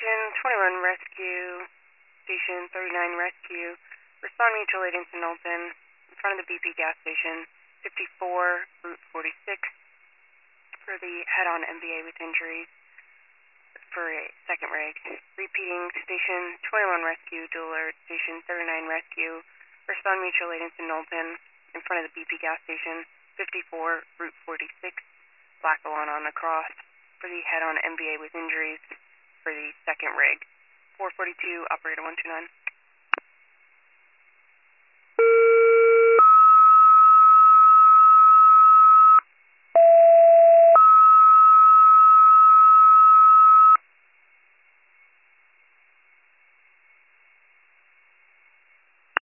Station 21 Rescue, Station 39 Rescue, respond mutual aid into Knowlton, in front of the BP gas station, 54, Route 46, for the head-on MVA with injuries for a second rig. Repeating, Station 21 Rescue, dual alert, Station 39 Rescue, respond mutual aid into Knowlton, in front of the BP gas station, 54, Route 46, Black Alana on the cross, for the head-on MVA with injuries for the second rig. 442, Operator 129.